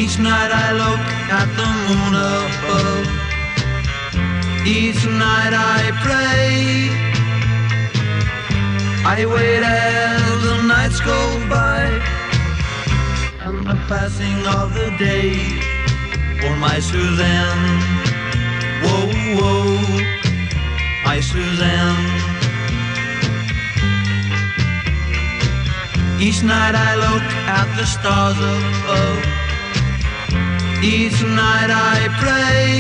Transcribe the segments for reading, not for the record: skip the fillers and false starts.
Each night I look at the moon above. Each night I pray. I wait as the nights go by, and the passing of the day. For my Suzanne, whoa, whoa, my Suzanne. Each night I look at the stars above. Each night I pray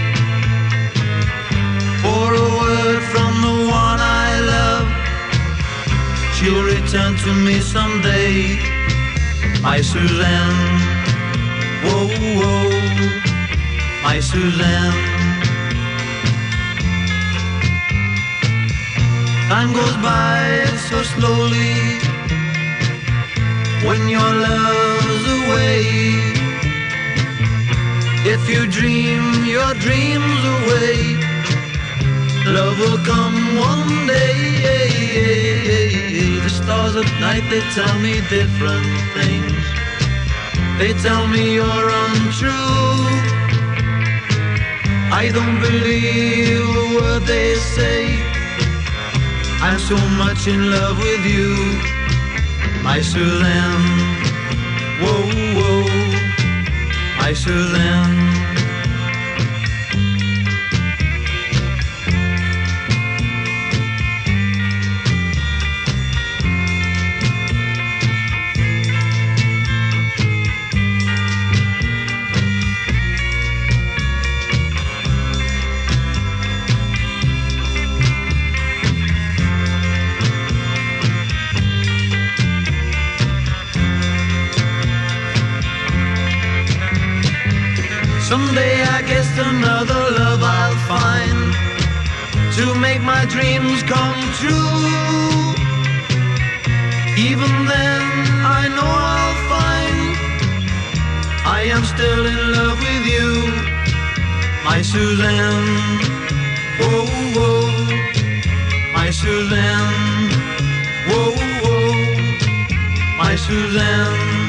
for a word from the one I love. She'll return to me someday, my Suzanne, whoa, whoa, my Suzanne. Time goes by so slowly when your love's away. If you dream your dreams away, love will come one day. The stars at night, they tell me different things. They tell me you're untrue. I don't believe a word they say. I'm so much in love with you, my Suzanne, whoa, whoa, my Suzanne. Someday I guess another love I'll find to make my dreams come true. Even then I know I'll find I am still in love with you, my Suzanne, whoa, whoa, my Suzanne, whoa, whoa, my Suzanne.